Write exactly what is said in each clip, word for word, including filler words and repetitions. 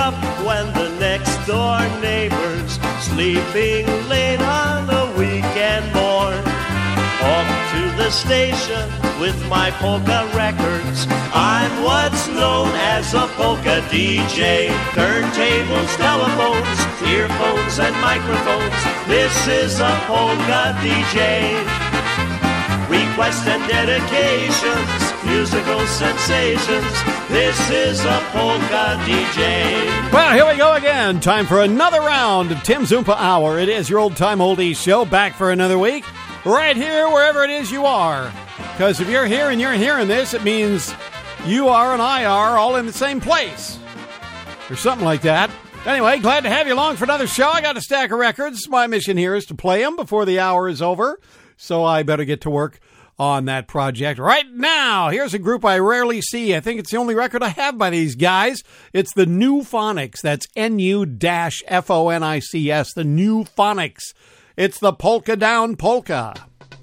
up when the next door neighbor's sleeping late on a weekend morn. Off to the station with my polka records. I'm what's known as a polka D J. Turntables, telephones, earphones, and microphones. This is a polka D J. Requests and dedications, musical sensations. This is a polka D J. Well, here we go again. Time for another round of Tim Zumpa Hour. It is your old-time oldies show, back for another week. Right here, wherever it is you are. Because if you're here and you're hearing this, it means you are and I are all in the same place. Or something like that. Anyway, glad to have you along for another show. I got a stack of records. My mission here is to play them before the hour is over. So I better get to work on that project right now. Here's a group I rarely see. I think it's the only record I have by these guys. It's the New Phonics. That's N U F O N I C S. The New Phonics. It's the Polka Down Polka.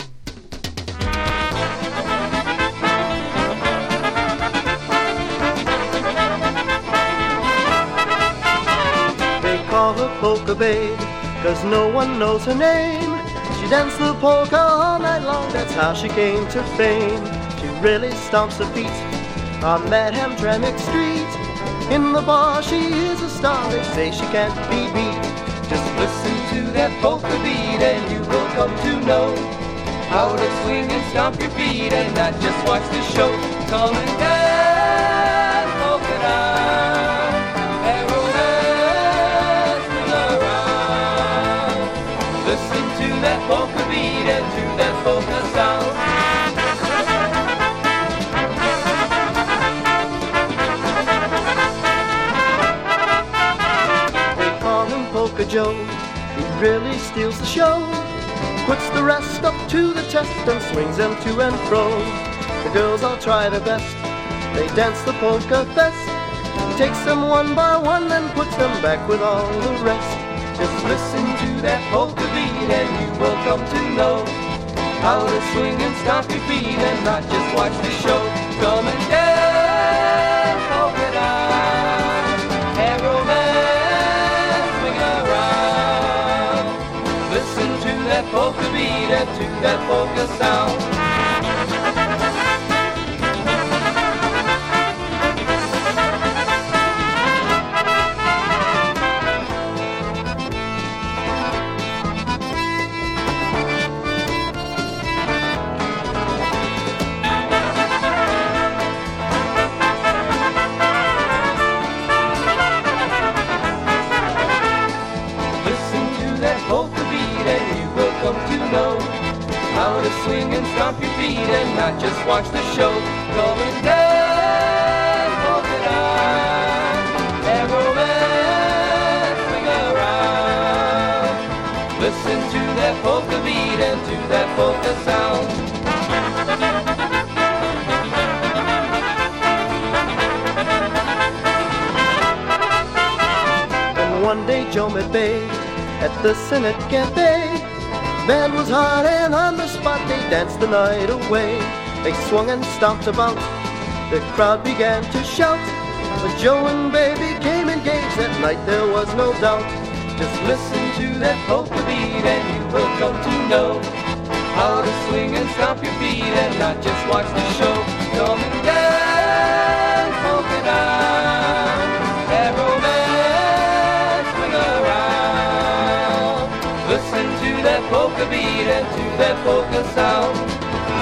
They call her Polka Babe, 'cause no one knows her name. She danced the polka all night long, that's how she came to fame. She really stomps her feet on that Hamtramck street. In the bar she is a star, they say she can't be beat. Just listen to that polka beat and you will come to know how to swing and stomp your feet and not just watch the show. Come and dance, polka down, and romance swing around. Listen to that polka beat and to that polka sound. They call him Polka Joe, he really steals the show. Puts the rest up to the test and swings them to and fro. The girls all try their best, they dance the polka fest. He takes them one by one and puts them back with all the rest. Just listen to that polka beat and you will come to know how to swing and stomp your feet and not just watch the show. Come and dance, polka down, and romance swing around. Listen to that polka beat and to that polka sound. Swing and stomp your feet and not just watch the show. Come and dance, polka down, and romance swing around. Listen to that polka beat and to that polka sound. And one day Joe met Babe at the Senate Cafe. Band was hot and on the spot they danced the night away. They swung and stomped about, the crowd began to shout. But Joe and Baby came engaged that night, there was no doubt. Just listen to that polka beat and you will come to know how to swing and stomp your feet and not just watch the show. Come and dance, polka down, and romance swing around. Listen to that polka beat and to that polka sound.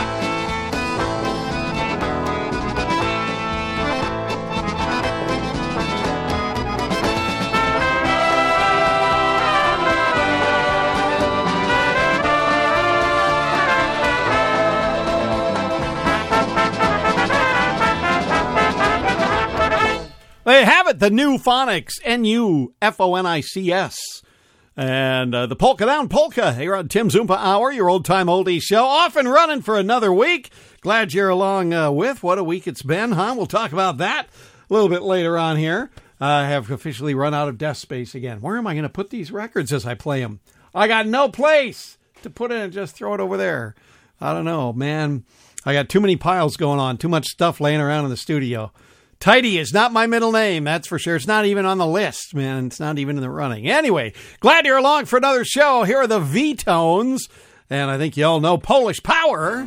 They have it, the New Phonics, N U F O N I C S. And uh, the Polka Down Polka here on Tim Zumpa Hour, your old-time oldie show. Off and running for another week. Glad you're along uh, with. What a week it's been, huh? We'll talk about that a little bit later on here. Uh, I have officially run out of desk space again. Where am I going to put these records as I play them? I got no place to put it and just throw it over there. I don't know, man. I got too many piles going on, too much stuff laying around in the studio. Tidy is not my middle name, that's for sure. It's not even on the list, man. It's not even in the running. Anyway, glad you're along for another show. Here are the V-Tones, and I think you all know Polish Power.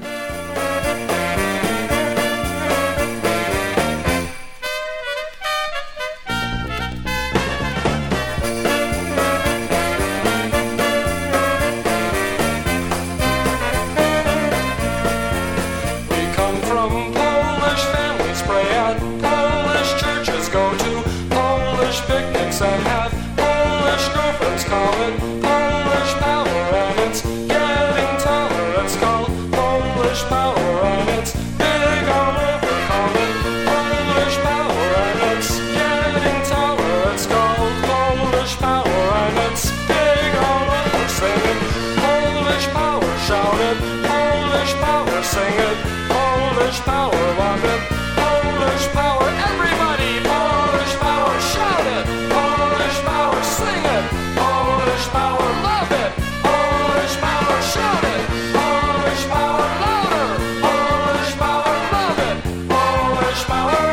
And have Polish girlfriends call it Polish Power, and it's getting taller. It's called Polish Power, and it's big all over. Call it Polish Power, and it's getting taller. It's called Polish Power, and it's big all over. Sing it, Polish Power, shout it, Polish Power, sing it, Polish Power, love it, Polish Power, everybody, Polish Power, shout it. Sing it, Polish Power, love it, Polish Power, shout it, Polish Power, louder, Polish Power, love it, Polish Power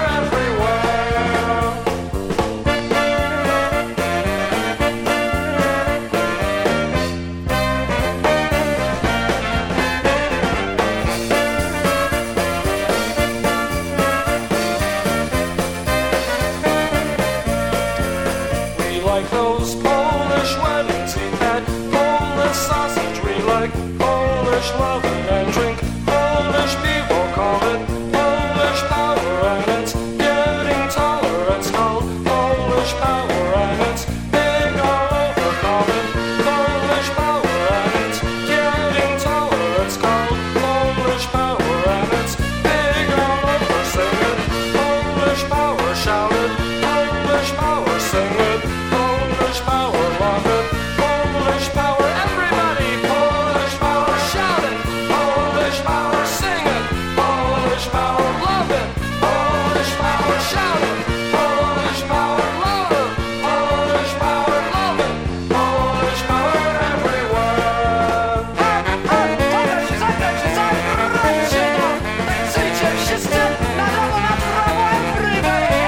We like those Polish weddings, eat that Polish sausage. We like Polish loving and drink Polish people. Call it Polish Power, and it's getting taller. It's called Polish Power, and it's big all over. Call it Polish Power, and it's getting taller. It's called Polish Power, and it's big all over. Sing it, Polish Power, shout it, Polish Power, sing it, Polish Power, love it, Polish Power, everybody, Polish Power, shout it, Polish Power, sing it, Polish Power, love it, Polish Power, shout it, Polish Power, louder, Polish Power, love it, Polish Power everywhere. Życie wszyscy na nowo, na prawo, everybody.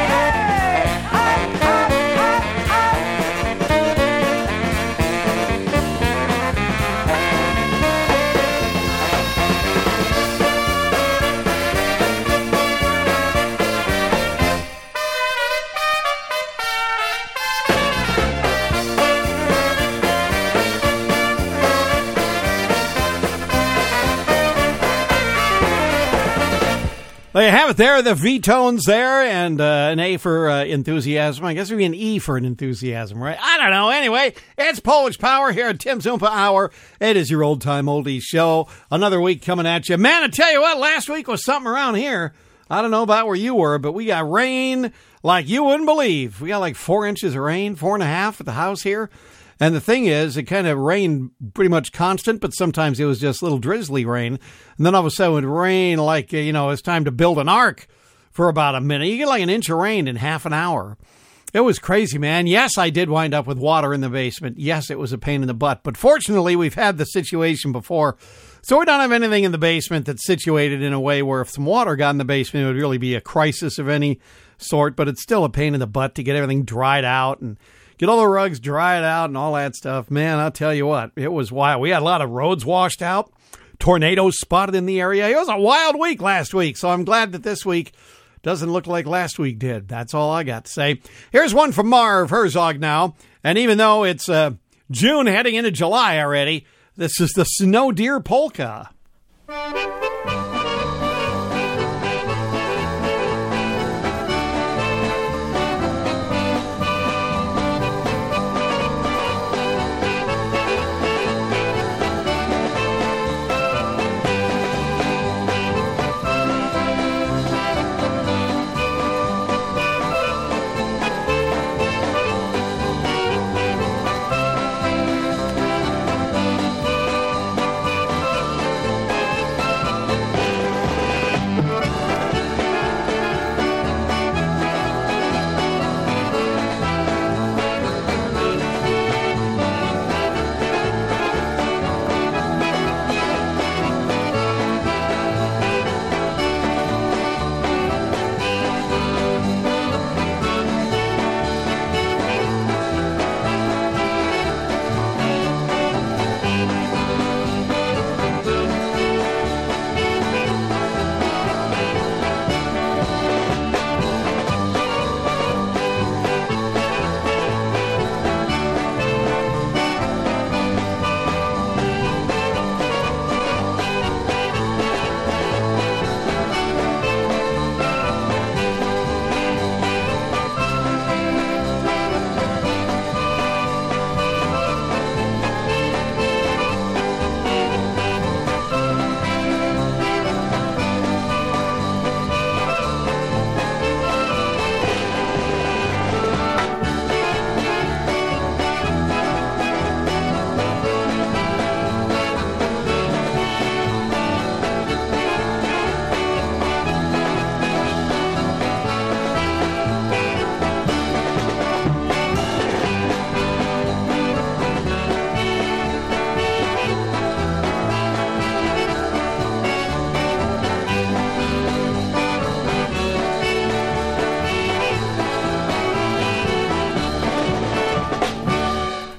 There you have it there, the V-Tones there, and uh, an A for uh, enthusiasm. I guess it would be an E for an enthusiasm, right? I don't know. Anyway, it's Polish Power here at Tim's Oompa Hour. It is your old-time oldies show. Another week coming at you. Man, I tell you what, last week was something around here. I don't know about where you were, but we got rain like you wouldn't believe. We got like four inches of rain, four and a half at the house here. And the thing is, it kind of rained pretty much constant, but sometimes it was just little drizzly rain. And then all of a sudden it would rain like, you know, it's time to build an ark for about a minute. You get like an inch of rain in half an hour. It was crazy, man. Yes, I did wind up with water in the basement. Yes, it was a pain in the butt. But fortunately, we've had the situation before. So we don't have anything in the basement that's situated in a way where if some water got in the basement, it would really be a crisis of any sort. But it's still a pain in the butt to get everything dried out and get all the rugs dried out and all that stuff. Man, I'll tell you what, it was wild. We had a lot of roads washed out, tornadoes spotted in the area. It was a wild week last week, so I'm glad that this week doesn't look like last week did. That's all I got to say. Here's one from Marv Herzog now, and even though it's uh, June heading into July already, this is the Snow Deer Polka.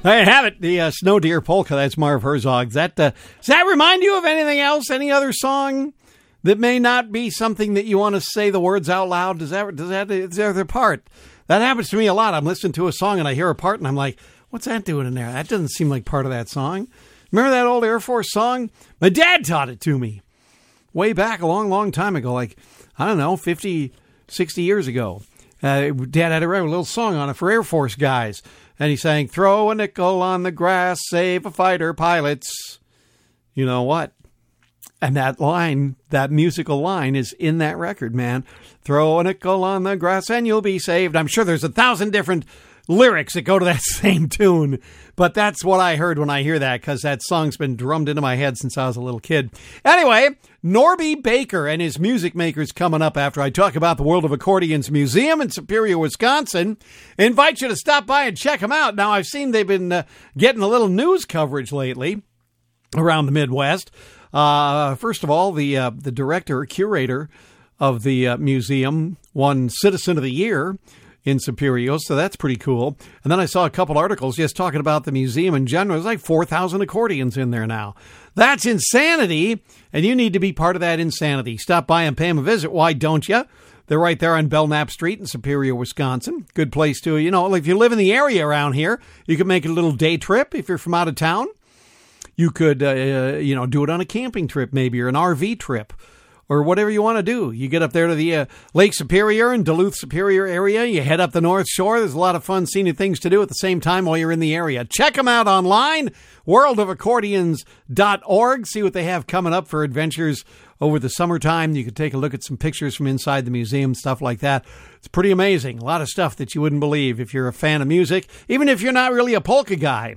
There you have it, the uh, Snow Deer Polka. That's Marv Herzog. Does that, uh, does that remind you of anything else? Any other song that may not be something that you want to say the words out loud? Does that, does that, is there the part? That happens to me a lot. I'm listening to a song and I hear a part and I'm like, what's that doing in there? That doesn't seem like part of that song. Remember that old Air Force song? My dad taught it to me way back a long, long time ago, like, I don't know, fifty, sixty years ago. Uh, Dad had a little song on it for Air Force guys. And he sang, throw a nickel on the grass, save a fighter pilots. You know what? And that line, that musical line is in that record, man. Throw a nickel on the grass and you'll be saved. I'm sure there's a thousand different lyrics that go to that same tune. But that's what I heard when I hear that, because that song's been drummed into my head since I was a little kid. Anyway, Norby Baker and his music makers coming up after I talk about the World of Accordions Museum in Superior, Wisconsin. I invite you to stop by and check them out. Now, I've seen they've been uh, getting a little news coverage lately around the Midwest. Uh, first of all, the uh, the director, curator of the uh, museum won Citizen of the Year in Superior, so that's pretty cool. And then I saw a couple articles just talking about the museum in general. There's like four thousand accordions in there now. That's insanity, and you need to be part of that insanity. Stop by and pay them a visit. Why don't you? They're right there on Belknap Street in Superior, Wisconsin. Good place to, you know, if you live in the area around here, you can make a little day trip if you're from out of town. You could, uh, you know, do it on a camping trip maybe, or an R V trip, or whatever you want to do. You get up there to the uh, Lake Superior and Duluth Superior area. You head up the North Shore. There's a lot of fun scenic things to do at the same time while you're in the area. Check them out online, world of accordions dot org. See what they have coming up for adventures over the summertime. You can take a look at some pictures from inside the museum, stuff like that. It's pretty amazing. A lot of stuff that you wouldn't believe if you're a fan of music, even if you're not really a polka guy.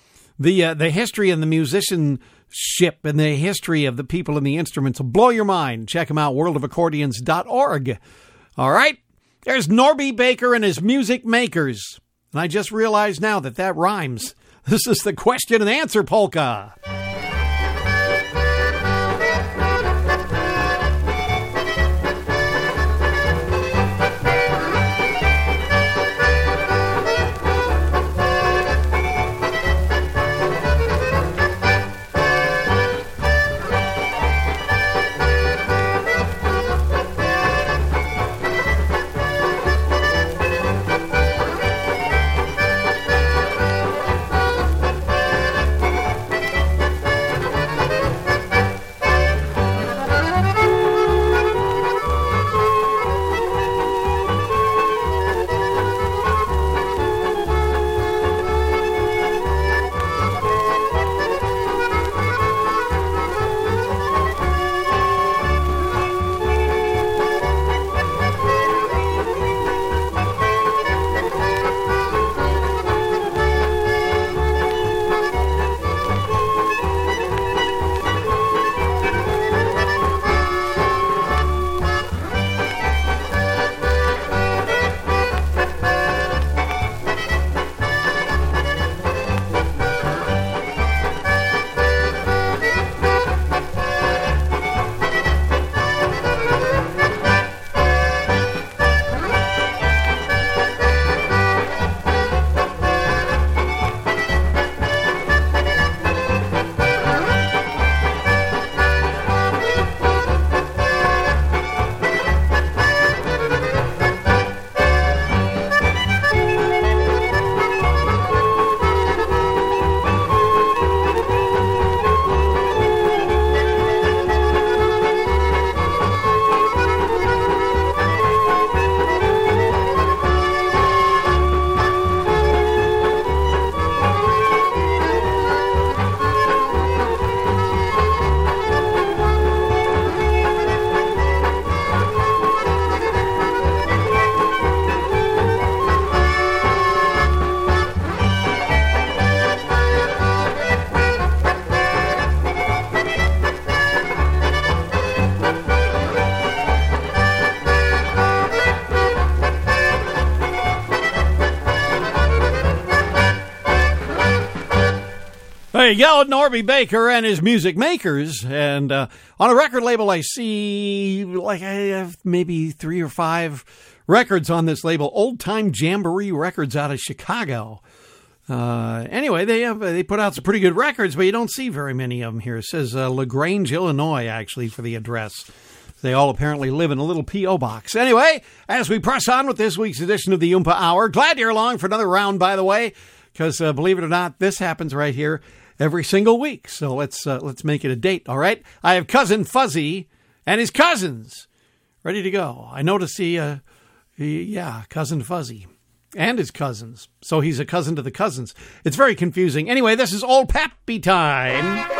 The uh, the history and the musicianship and the history of the people and the instruments will blow your mind. Check them out, world of accordions dot org. All right, there's Norby Baker and his music makers. And I just realized now that that rhymes. This is the question and answer polka. There you go, Norby Baker and his music makers. And uh, on a record label, I see like I have maybe three or five records on this label. Old Time Jamboree Records out of Chicago. Uh, anyway, they have, they put out some pretty good records, but you don't see very many of them here. It says uh, LaGrange, Illinois, actually, for the address. They all apparently live in a little P O box. Anyway, as we press on with this week's edition of the Oompa Hour, glad you're along for another round, by the way, because uh, believe it or not, this happens right here every single week. So let's uh, let's make it a date, all right? I have Cousin Fuzzy and his cousins ready to go. I noticed the, uh, the yeah, Cousin Fuzzy and his cousins. So he's a cousin to the cousins. It's very confusing. Anyway, this is Old Pappy time.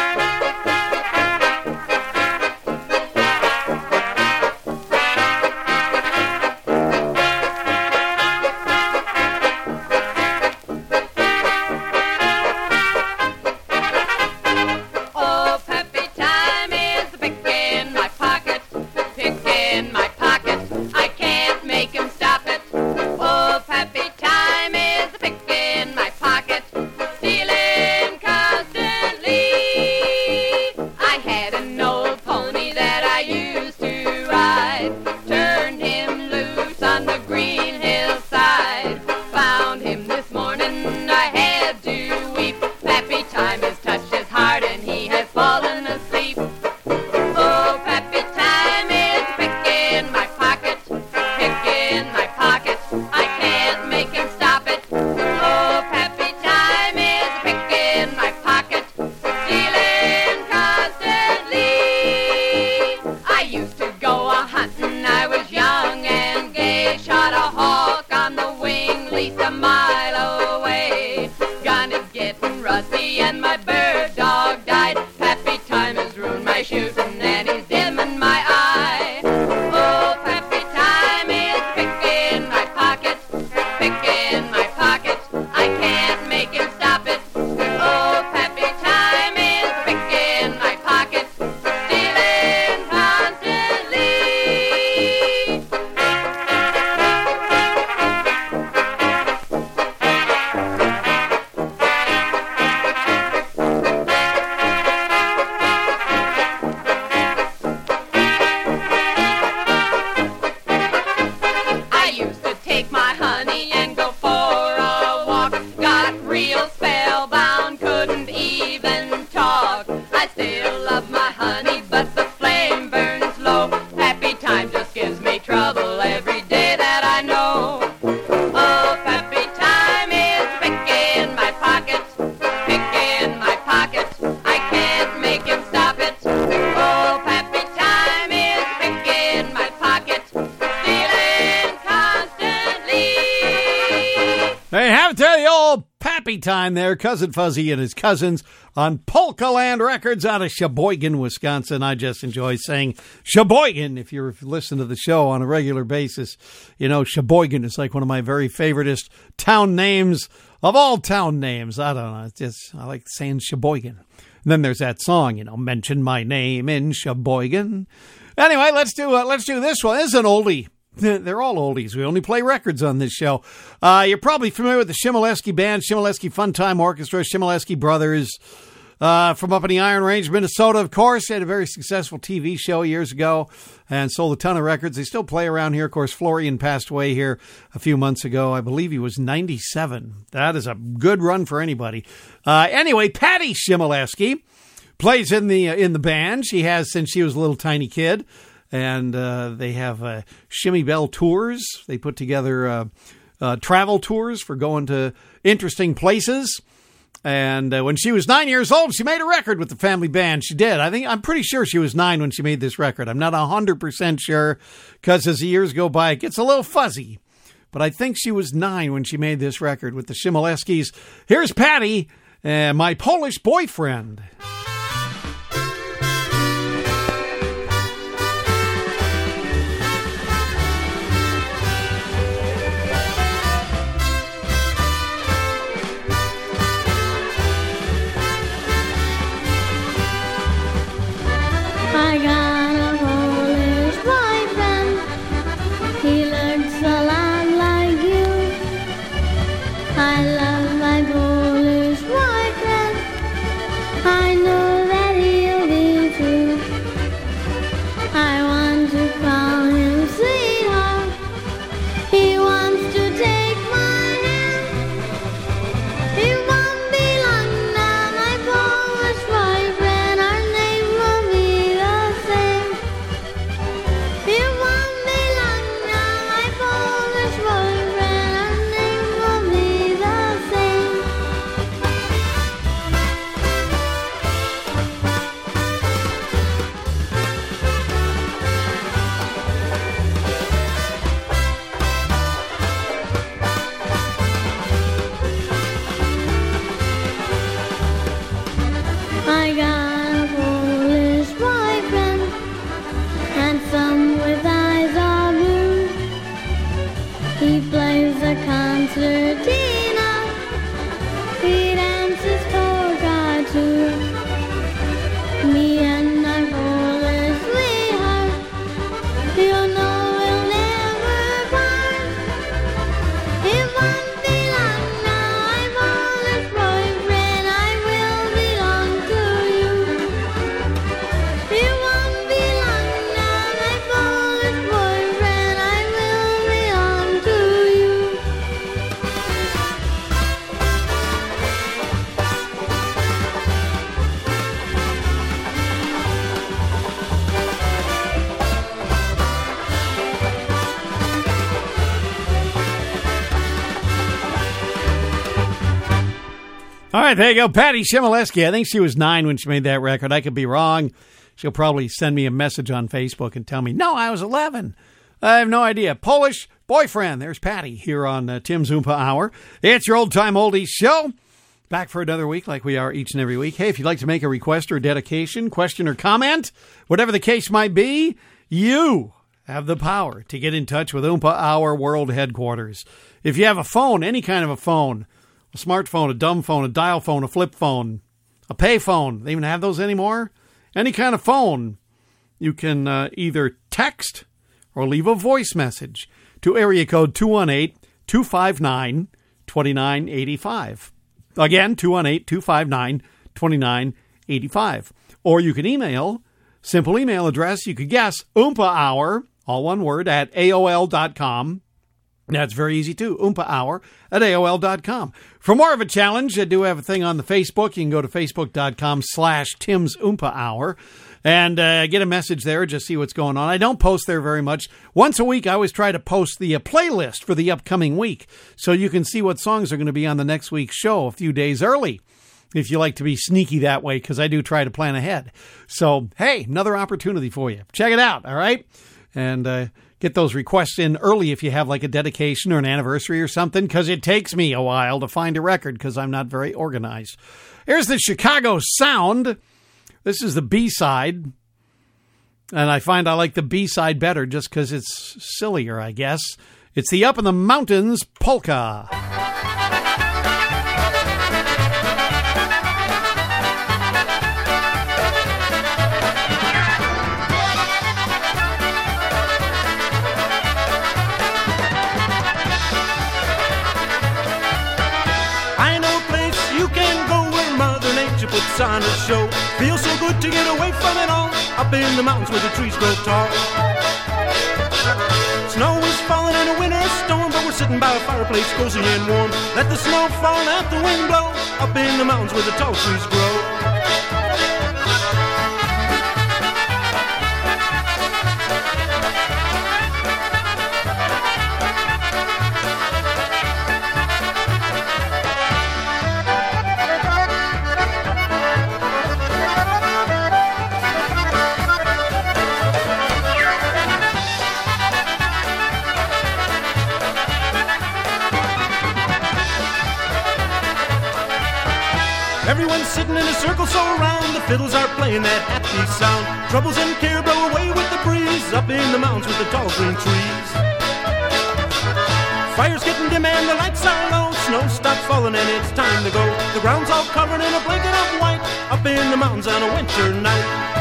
Time there, Cousin Fuzzy and his cousins on Polka Land Records out of Sheboygan, Wisconsin. I just enjoy saying Sheboygan. If you're listening to the show on a regular basis, you know Sheboygan is like one of my very favoriteest town names of all town names. I don't know, it's just I like saying Sheboygan. And then there's that song, you know, mention my name in Sheboygan. Anyway, let's do uh, let's do this one. This is an oldie. They're all oldies. We only play records on this show. Uh, you're probably familiar with the Shimoleski Band, Shimoleski Fun Time Orchestra, Shimoleski Brothers, uh, from up in the Iron Range, Minnesota, of course. They had a very successful T V show years ago and sold a ton of records. They still play around here. Of course, Florian passed away here a few months ago. I believe he was ninety-seven. That is a good run for anybody. Uh, anyway, Patty Shimoleski plays in the, uh, in the band. She has since she was a little tiny kid. And uh, they have uh, Shimmy Bell tours. They put together uh, uh, travel tours for going to interesting places. And uh, when she was nine years old, she made a record with the family band. She did. I think I'm pretty sure she was nine when she made this record. I'm not one hundred percent sure because as the years go by, it gets a little fuzzy. But I think she was nine when she made this record with the Shimoleskis. Here's Patty, uh, My Polish Boyfriend. I got a Polish boyfriend. He looks a lot like you. I love my Polish boyfriend. I know He plays the concertina. He dances polka too. Me and my Polish sweetheart, you know we'll never part. It won't be long now, I'm Polish boyfriend, I will belong to you. It won't be long now, my Polish boyfriend, I will belong to you. All right, there you go. Patty Shimoleski. I think she was nine when she made that record. I could be wrong. She'll probably send me a message on Facebook and tell me, no, I was eleven. I have no idea. Polish boyfriend. There's Patty here on uh, Tim Zumpa Hour. It's your old-time oldies show. Back for another week like we are each and every week. Hey, if you'd like to make a request or dedication, question or comment, whatever the case might be, you have the power to get in touch with Oompa Hour World Headquarters. If you have a phone, any kind of a phone, a smartphone, a dumb phone, a dial phone, a flip phone, a pay phone. They even have those anymore? Any kind of phone. You can uh, either text or leave a voice message to area code two one eight, two five nine, two nine eight five. Again, two one eight, two five nine, two nine eight five. Or you can email, simple email address, you could guess, Oompa Hour, all one word, at A O L dot com. That's very easy, too. Oompa Hour at A O L dot com. For more of a challenge, I do have a thing on the Facebook. You can go to facebook.com slash Tim's Oompa Hour and uh, get a message there. Just see what's going on. I don't post there very much. Once a week, I always try to post the uh, playlist for the upcoming week so you can see what songs are going to be on the next week's show a few days early, if you like to be sneaky that way, because I do try to plan ahead. So, hey, another opportunity for you. Check it out, all right? And uh, get those requests in early if you have like a dedication or an anniversary or something, because it takes me a while to find a record because I'm not very organized. Here's the Chicago Sound. This is the B-side. And I find I like the B-side better just because it's sillier, I guess. It's the Up in the Mountains Polka. Puts on a show. Feels so good to get away from it all. Up in the mountains where the trees grow tall. Snow is falling in a winter storm, but we're sitting by a fireplace cozy and warm. Let the snow fall, let the wind blow. Up in the mountains where the tall trees grow. Everyone's sitting in a circle so round, the fiddles are playing that happy sound. Troubles and care blow away with the breeze, up in the mountains with the tall green trees. Fire's getting dim and the lights are low, snow stopped falling and it's time to go. The ground's all covered in a blanket of white, up in the mountains on a winter night.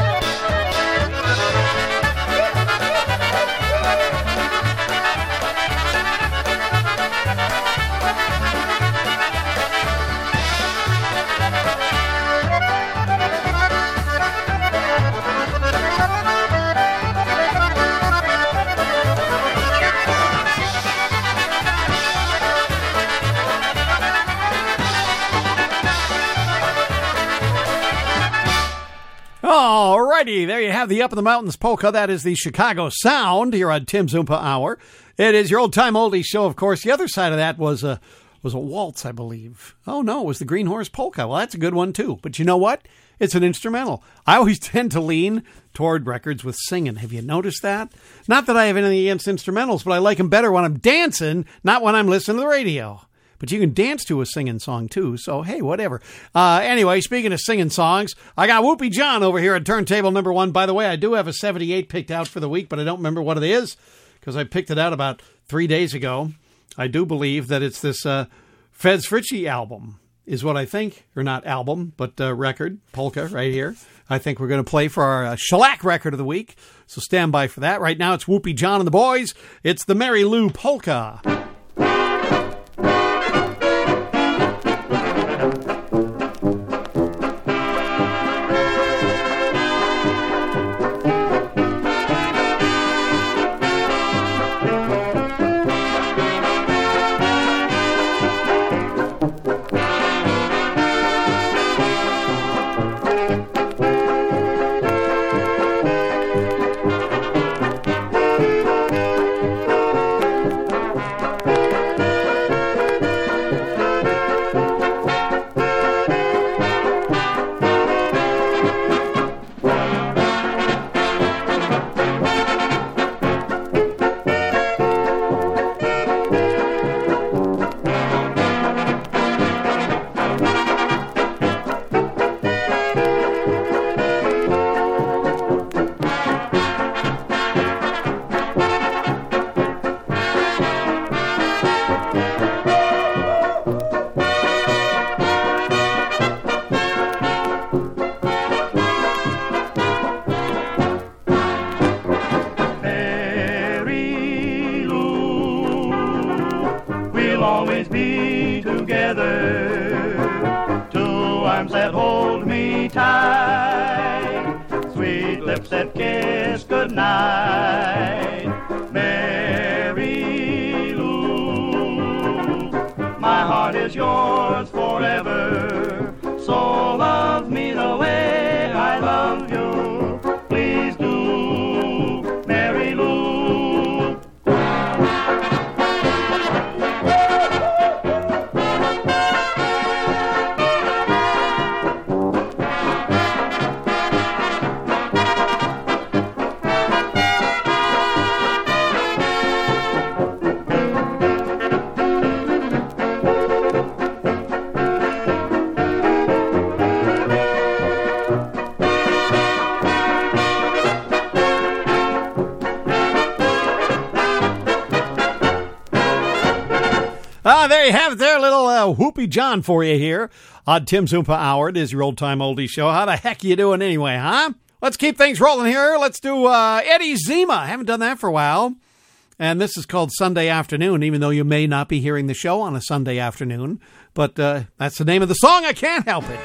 Alrighty, there you have the Up in the Mountains Polka. That is the Chicago Sound here on Tim's Oompa Hour. It is your old-time oldie show, of course. The other side of that was a, was a waltz, I believe. Oh, no, it was the Green Horse Polka. Well, that's a good one, too. But you know what? It's an instrumental. I always tend to lean toward records with singing. Have you noticed that? Not that I have anything against instrumentals, but I like them better when I'm dancing, not when I'm listening to the radio. But you can dance to a singing song, too, so hey, whatever. Uh, anyway, speaking of singing songs, I got Whoopie John over here at turntable number one. By the way, I do have a seventy-eight picked out for the week, but I don't remember what it is, because I picked it out about three days ago. I do believe that it's this uh, Fez Fritchie album, is what I think, or not album, but uh, record, polka, right here. I think we're going to play for our uh, shellac record of the week, so stand by for that. Right now, it's Whoopie John and the Boys. It's the Mary Lou Polka. Ah, there you have it there, little uh, Whoopie John for you here on Tim's Oompa Hour. It is your old-time oldie show. How the heck you doing anyway, huh? Let's keep things rolling here. Let's do uh, Eddie Zima. I haven't done that for a while. And this is called Sunday Afternoon, even though you may not be hearing the show on a Sunday afternoon. But uh, that's the name of the song. I can't help it.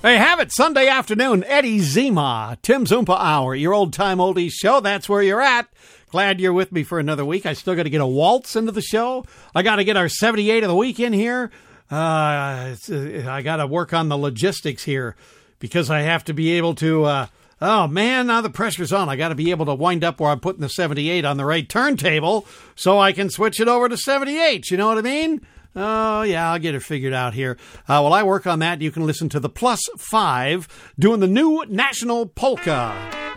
Hey, have it Sunday afternoon, Eddie Zima, Tim's Oompa Hour, your old-time oldies show. That's where you're at. Glad you're with me for another week. I still got to get a waltz into the show. I got to get our seventy-eight of the week in here. Uh, it's, uh, I got to work on the logistics here because I have to be able to, uh, oh man, now the pressure's on. I got to be able to wind up where I'm putting the seventy-eight on the right turntable so I can switch it over to seventy-eight. You know what I mean? Oh, yeah, I'll get it figured out here. Uh, while I work on that, you can listen to the Plus Five doing the new National Polka.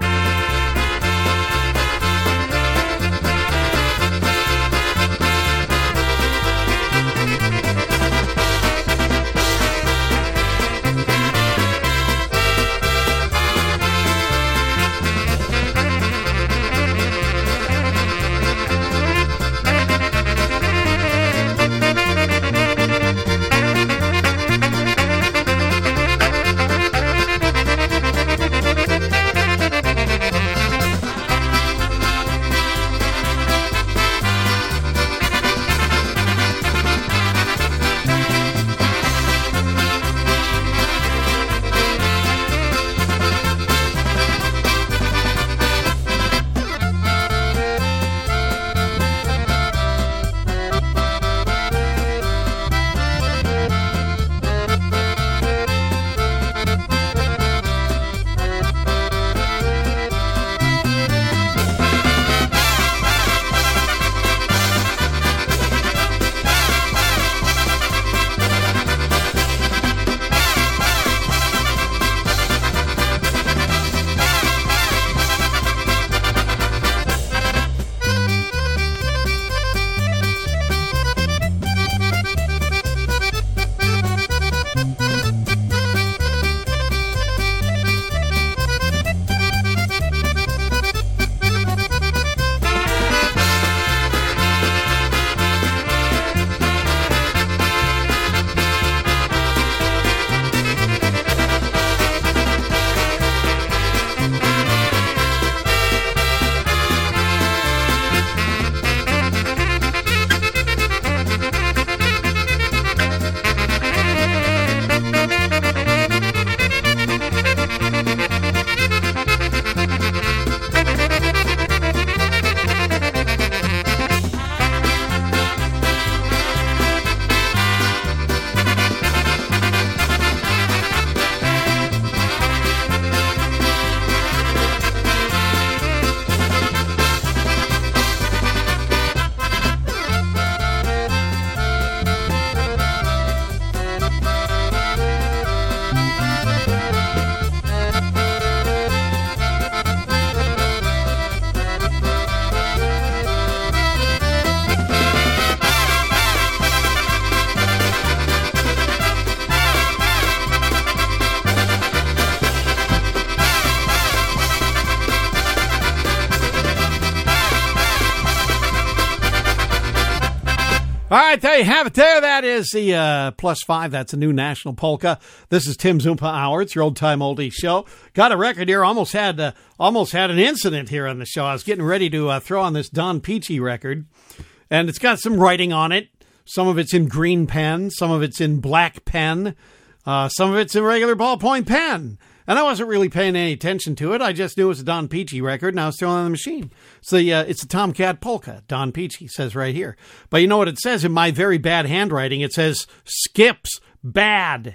All right, there you have it there. That is the uh, Plus Five. That's a new national polka. This is Tim's Oompa Hour. It's your old-time oldie show. Got a record here. Almost had uh, almost had an incident here on the show. I was getting ready to uh, throw on this Don Peachy record, and it's got some writing on it. Some of it's in green pen. Some of it's in black pen. Uh, some of it's in regular ballpoint pen. And I wasn't really paying any attention to it. I just knew it was a Don Peachy record, and I was throwing on the machine. So uh, it's a Tomcat Polka, Don Peachy, says right here. But you know what it says in my very bad handwriting? It says, skips bad.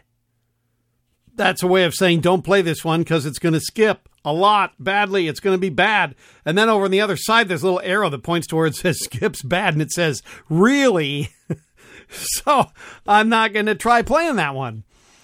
That's a way of saying don't play this one because it's going to skip a lot badly. It's going to be bad. And then over on the other side, there's a little arrow that points to where it says skips bad, and it says, really? So I'm not going to try playing that one.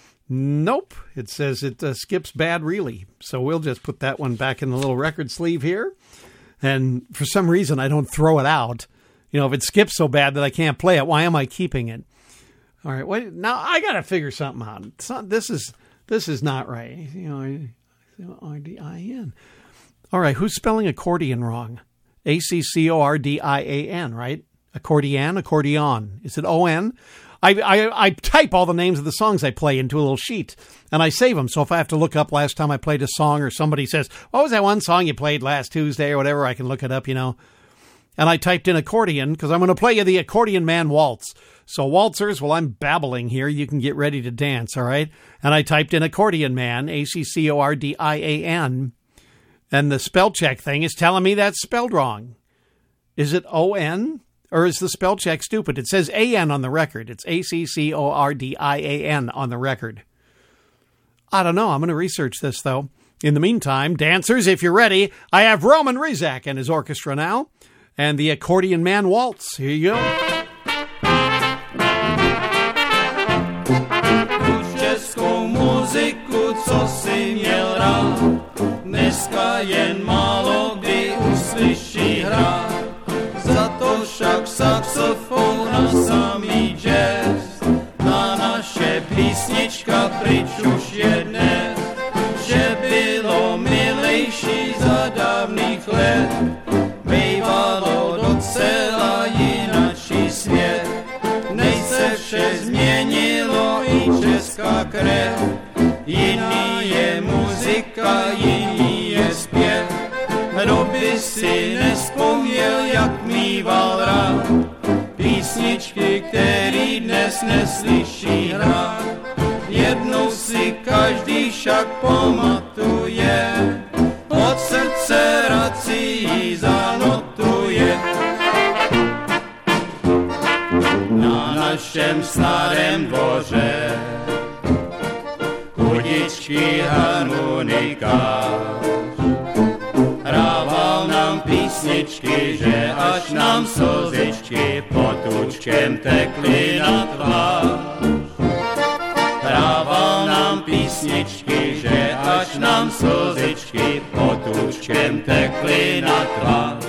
Nope. It says it uh, skips bad, really. So we'll just put that one back in the little record sleeve here. And for some reason, I don't throw it out. You know, if it skips so bad that I can't play it, why am I keeping it? All right. Wait, now I got to figure something out. It's not, this is this is not right. You know, R D I N. All right. Who's spelling accordion wrong? A C C O R D I A N, right? Accordion, accordion. Is it O N? I, I I type all the names of the songs I play into a little sheet, and I save them. So if I have to look up last time I played a song, or somebody says, what was that one song you played last Tuesday or whatever, I can look it up, you know. and I typed in accordion because I'm going to play you the Accordion Man Waltz. So waltzers, well, I'm babbling here. You can get ready to dance, all right? And I typed in Accordion Man, A C C O R D I A N, and the spell check thing is telling me that's spelled wrong. Is it O N? Or is the spell check stupid? It says A N on the record. It's A C C O R D I A N on the record. I don't know. I'm going to research this, though. In the meantime, dancers, if you're ready, I have Roman Rizak and his orchestra now, and the Accordion Man Waltz. Here you go. Českou muziku, co si měl rád, dneska jen málo kdy uslyší hrát. Za to však saxofon a samý jazz, ta naše písnička pryč už je dnes. Že bylo milejší za dávných let, bývalo docela jinačí svět. Dnes se vše změnilo, i česká krev, jiný je muzika, jiný je zpěv. Kdo by si nespomněl, jak mýval rád písničky, který dnes neslyší hrát. Jednou si každý však pamatuje, od srdce rad si ji zanotuje. Na našem starém dvoře chudičký harmonikář hrával nám písničky, že až nám slzičky potůčkem tekly na tvář. Hrával nám písničky, že až nám slzičky potůčkem tekly na tvář.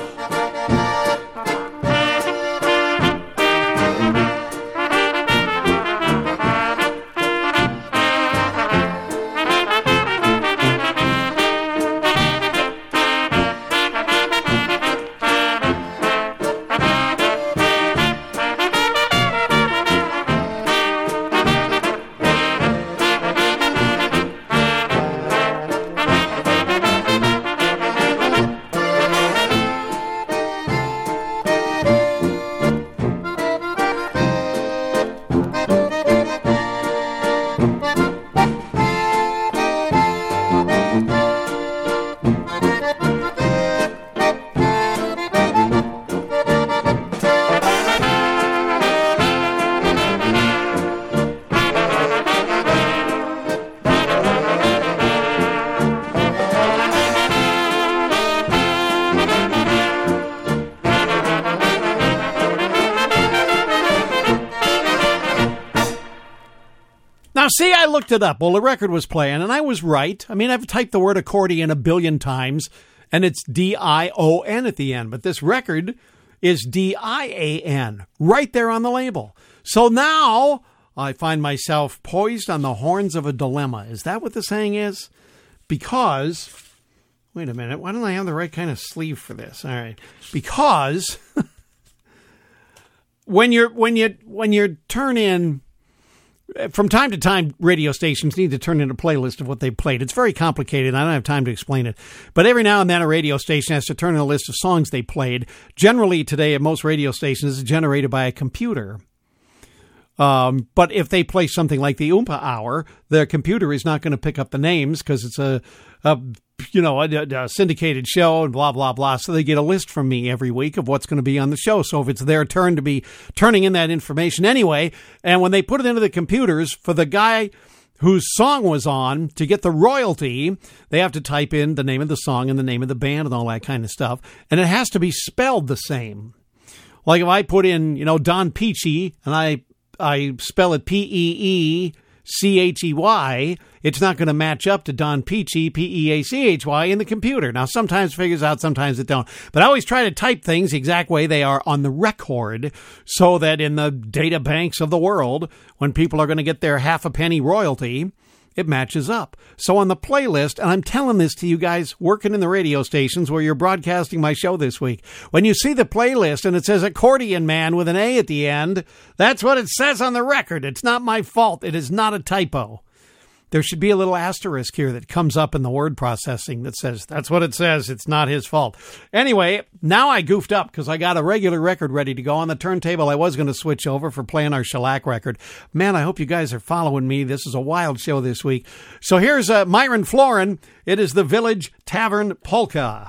Now, see, I looked it up. Well, the record was playing, and I was right. I mean, I've typed the word accordion a billion times, and it's D I O N at the end. But this record is D I A N, right there on the label. So now I find myself poised on the horns of a dilemma. Is that what the saying is? Because, wait a minute, why don't I have the right kind of sleeve for this? All right. Because when you're when you when you turn in, from time to time, radio stations need to turn in a playlist of what they played. It's very complicated. I don't have time to explain it. But every now and then, a radio station has to turn in a list of songs they played. Generally, today, at most radio stations, it's generated by a computer. Um, but if they play something like the Oompa Hour, the computer is not going to pick up the names because it's a, a you know, a, a syndicated show and blah, blah, blah. So they get a list from me every week of what's going to be on the show. So if it's their turn to be turning in that information anyway, and when they put it into the computers, for the guy whose song was on, to get the royalty, they have to type in the name of the song and the name of the band and all that kind of stuff. And it has to be spelled the same. Like if I put in, you know, Don Peachy, and I I spell it P E E C H E Y, it's not going to match up to Don Peachy, P E A C H Y, in the computer. Now, sometimes it figures out, sometimes it don't. But I always try to type things the exact way they are on the record so that in the data banks of the world, when people are going to get their half a penny royalty, it matches up. So on the playlist, and I'm telling this to you guys working in the radio stations where you're broadcasting my show this week, when you see the playlist and it says Accordion Man with an A at the end, that's what it says on the record. It's not my fault. It is not a typo. there should be a little asterisk here that comes up in the word processing that says, that's what it says. It's not his fault. Anyway, now I goofed up because I got a regular record ready to go on the turntable. I was going to switch over for playing our shellac record. Man, I hope you guys are following me. This is a wild show this week. So here's uh, Myron Florin. It is the Village Tavern Polka.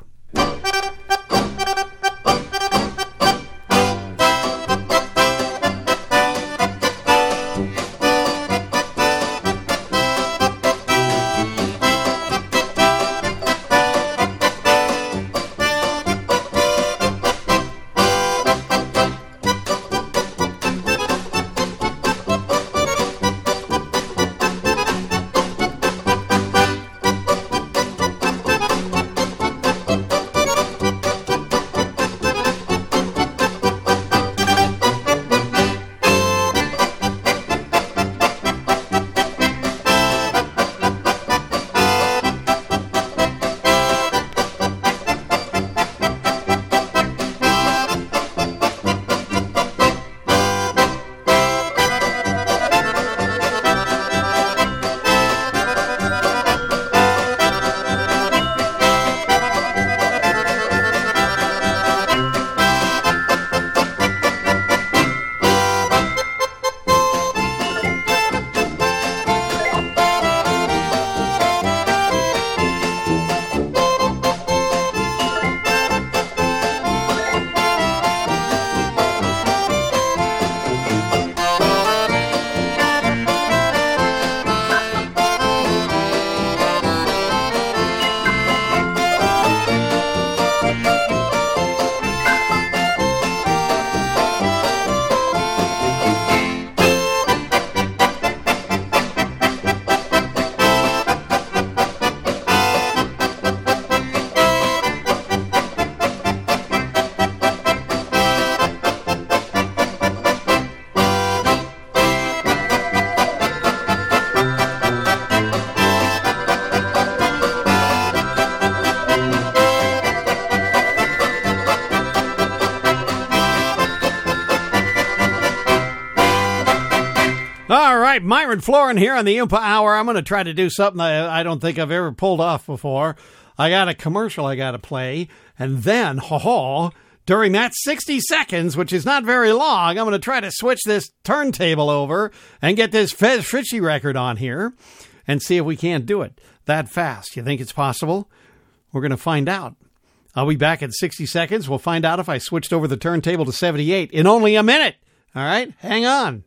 All right, Myron Florin here on the Oompa Hour. I'm going to try to do something I, I don't think I've ever pulled off before. I got a commercial I got to play, and then, ho-ho, during that sixty seconds, which is not very long, I'm going to try to switch this turntable over and get this Fez Fritchie record on here and see if we can't do it that fast. You think it's possible? We're going to find out. I'll be back in sixty seconds. We'll find out if I switched over the turntable to seventy-eight in only a minute. All right, hang on.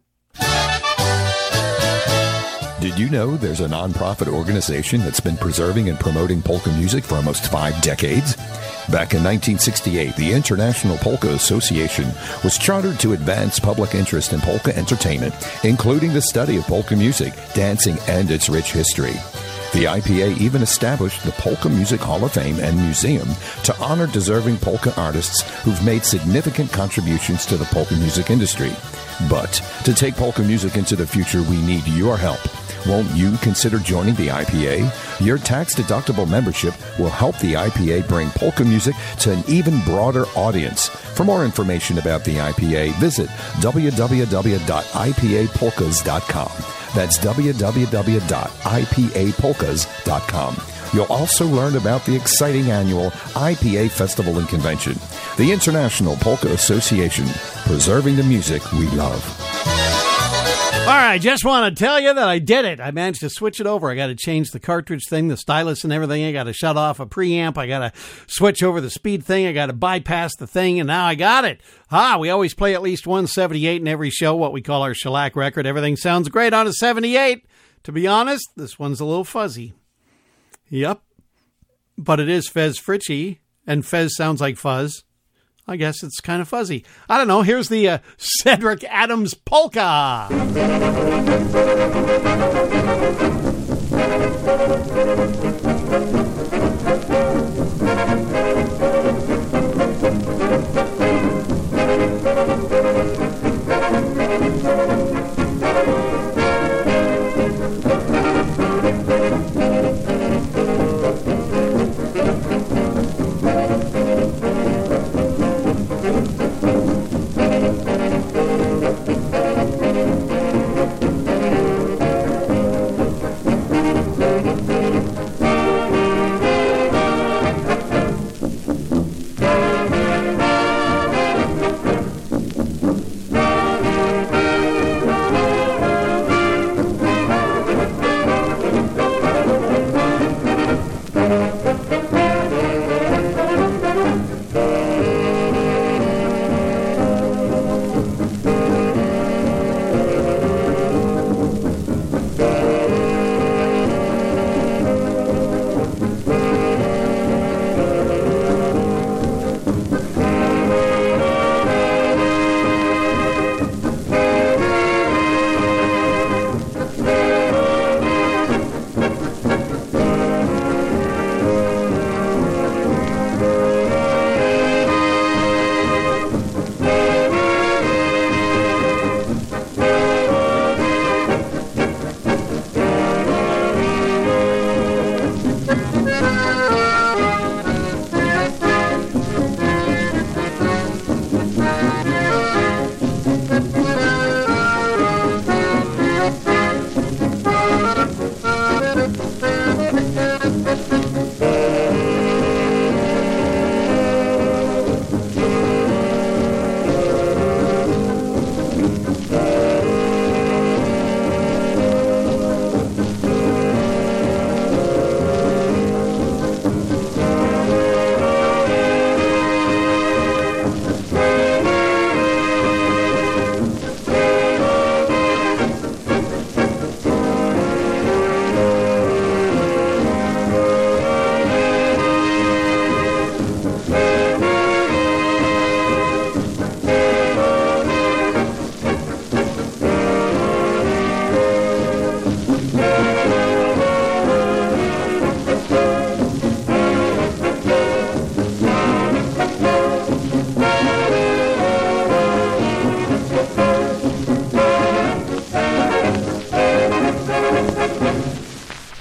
Did you know there's a nonprofit organization that's been preserving and promoting polka music for almost five decades? Back in nineteen sixty-eight, the International Polka Association was chartered to advance public interest in polka entertainment, including the study of polka music, dancing, and its rich history. The I P A even established the Polka Music Hall of Fame and Museum to honor deserving polka artists who've made significant contributions to the polka music industry. But to take polka music into the future, we need your help. Won't you consider joining the I P A? Your tax-deductible membership will help the I P A bring polka music to an even broader audience. For more information about the I P A, visit w w w dot i p a polkas dot com. That's w w w dot i p a polkas dot com. You'll also learn about the exciting annual I P A Festival and Convention, the International Polka Association, preserving the music we love. All right, just want to tell you that I did it. I managed to switch it over. I got to change the cartridge thing, the stylus and everything. I got to shut off a preamp. I got to switch over the speed thing. I got to bypass the thing, and now I got it. Ah, we always play at least one seventy-eight in every show, what we call our shellac record. Everything sounds great on a seventy-eight. To be honest, this one's a little fuzzy. Yep. But it is Fez Fritchie, and Fez sounds like fuzz. I guess it's kind of fuzzy. I don't know. Here's the uh, Cedric Adams Polka.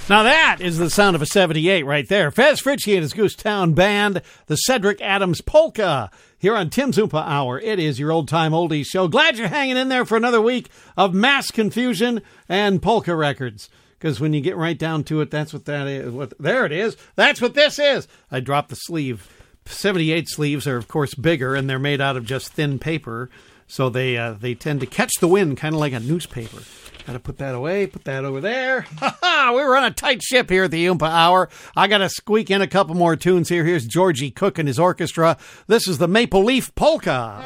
Now that is the sound of a seventy-eight right there. Fez Fritchie and his Goosetown Band, the Cedric Adams Polka, here on Tim's Oompa Hour. It is your old-time oldies show. Glad you're hanging in there for another week of mass confusion and polka records. Because when you get right down to it, that's what that is. What, there it is. That's what this is. I dropped the sleeve. seventy-eight sleeves are, of course, bigger, and they're made out of just thin paper. So they uh, they tend to catch the wind, kind of like a newspaper. Got to put that away, put that over there. Ha ha! We were on a tight ship here at the Oompa Hour. I got to squeak in a couple more tunes here. Here's Georgie Cook and his orchestra. This is the Maple Leaf Polka.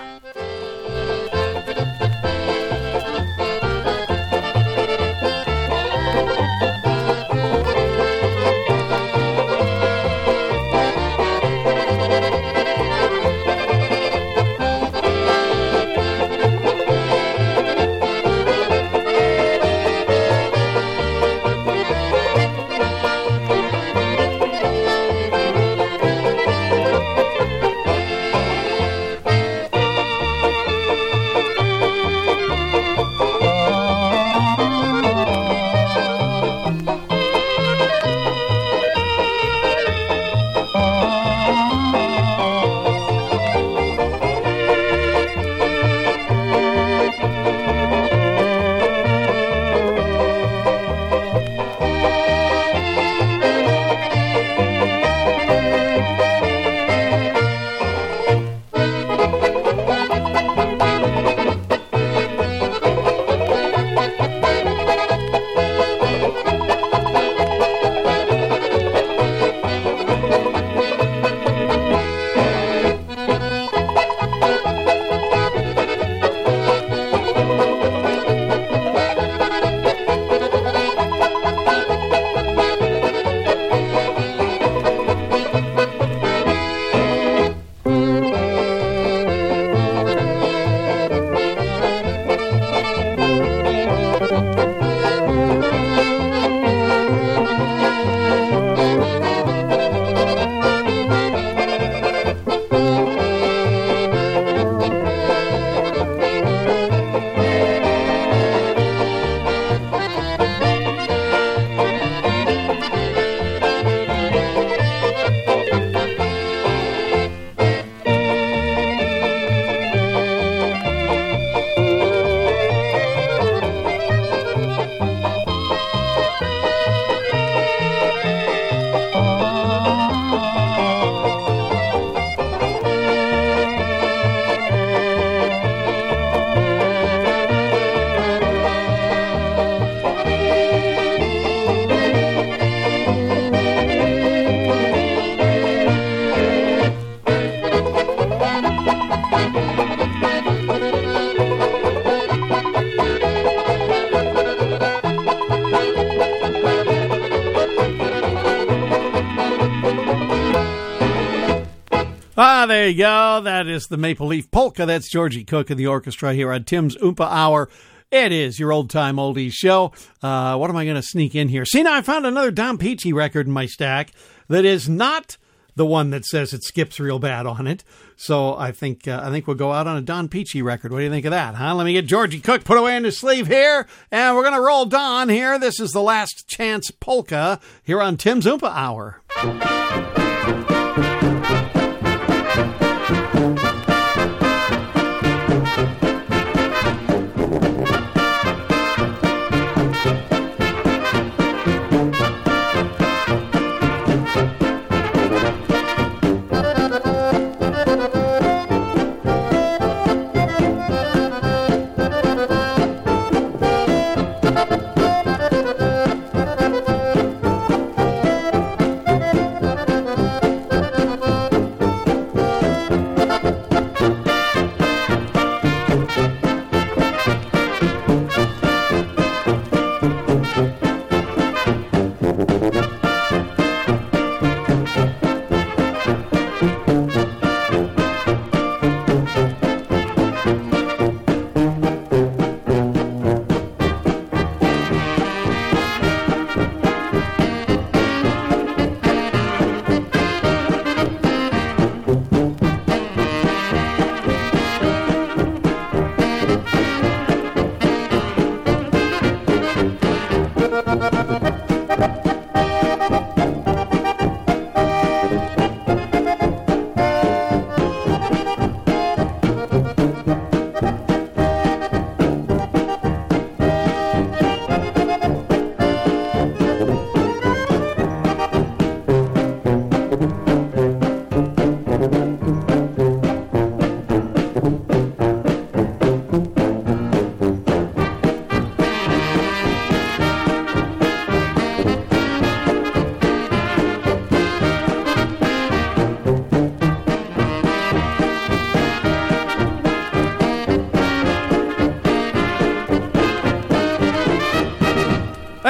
Ah, there you go. That is the Maple Leaf Polka. That's Georgie Cook and the orchestra here on Tim's Oompa Hour. It is your old-time oldies show. Uh, what am I going to sneak in here? See, now I found another Don Peachy record in my stack that is not the one that says it skips real bad on it. So I think uh, I think we'll go out on a Don Peachy record. What do you think of that, huh? Let me get Georgie Cook put away in his sleeve here, and we're going to roll Don here. This is the Last Chance Polka here on Tim's Oompa Hour.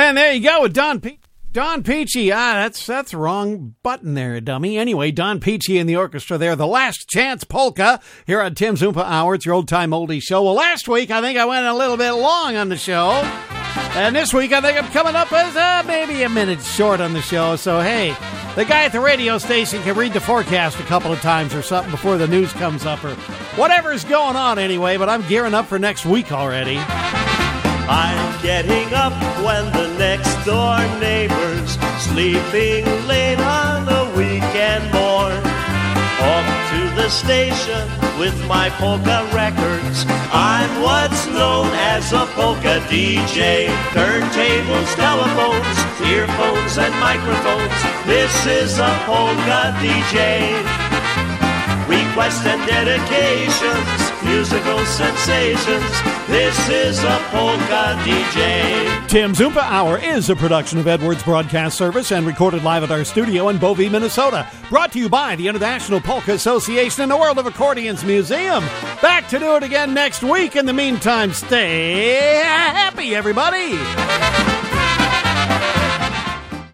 And there you go with Don Pe- Don Peachy. Ah, that's that's wrong button there, dummy. Anyway, Don Peachy and the orchestra there. The Last Chance Polka here on Tim's Oompa Hour. It's your old-time oldie show. Well, last week I think I went a little bit long on the show. And this week I think I'm coming up as uh, maybe a minute short on the show. So, hey, the guy at the radio station can read the forecast a couple of times or something before the news comes up or whatever's going on anyway. But I'm gearing up for next week already. I'm getting up when the next door neighbor's sleeping late on a weekend morn. Off to the station with my polka records. I'm what's known as a polka D J. Turntables, telephones, earphones, and microphones. This is a polka D J. Requests and dedications, musical sensations. This is a polka D J. Tim's Oompa Hour is a production of Edwards Broadcast Service and recorded live at our studio in Bovey, Minnesota. Brought to you by the International Polka Association and the World of Accordions Museum. Back to do it again next week. In the meantime, stay happy, everybody.